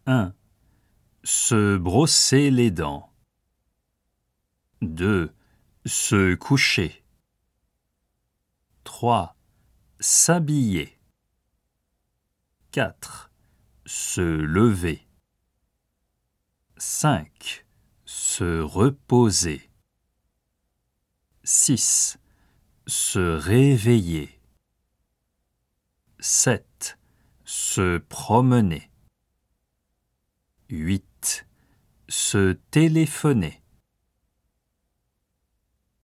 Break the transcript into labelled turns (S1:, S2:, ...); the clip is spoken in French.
S1: 1. Se brosser les dents. 2. Se coucher. 3. S'habiller. 4. Se lever. 5. Se reposer. 6. Se réveiller. 7. Se promener. 8. Se téléphoner.